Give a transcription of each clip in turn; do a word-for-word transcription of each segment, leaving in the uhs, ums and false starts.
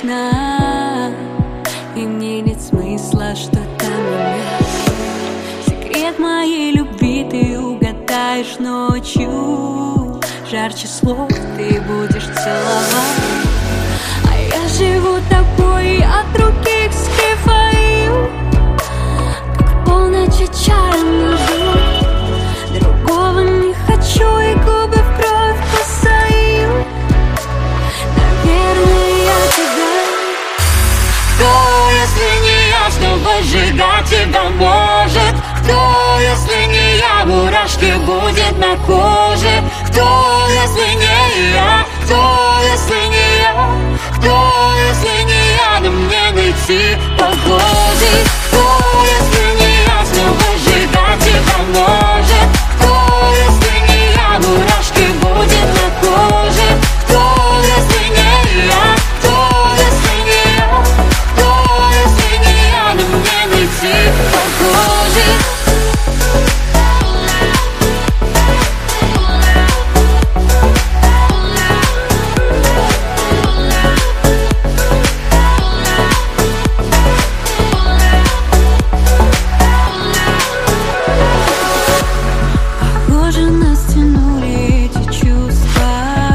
точно, и мне нет смысла что-то менять. Секрет моей любви ты угадаешь ночью, жарче слов ты будешь целовать. А я живу тобой, от других скрываю, как в полночь отчаянно жду. Другого не хочу и губы в кровь кусаю. Наверное, я тебя. Кто, если не я, чтобы сжигать тебя может? Кто, если не я, мурашки будет на коже? Кто, если не я? Кто, если не я? Кто, если не я, на мне найти похожий? Кто, если не я, снова сжигать тебя может? Кто, если не я, мурашки будет на коже? Кто, если не я? Кто, если не я? Кто, если не я, на мне найти похожий? Похоже, нас тянули эти чувства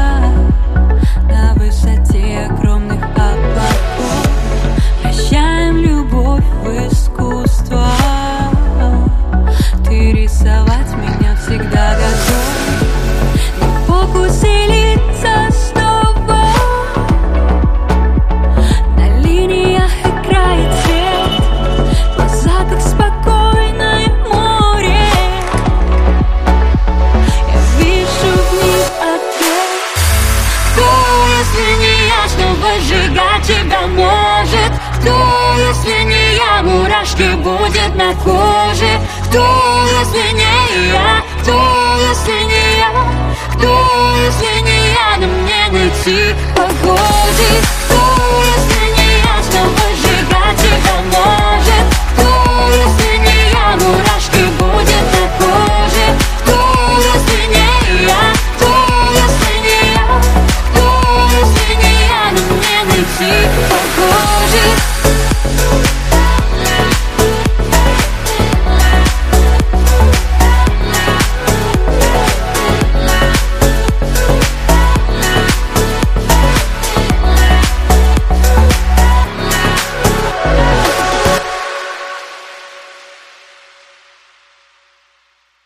на высоте огромных облаков. Прощаем любовь в искусство. Ты рисовать меня всегда готов. Но в фокусе лица снова на линиях играет свет. Глаза как спокойное море. Я вижу в них ответ. Кто, если не я, снова сжигать тебя может? Кто, если не я, мурашки будет на коже? Кто, если не я? Кто, если не я? Кто, если не я, на мне найти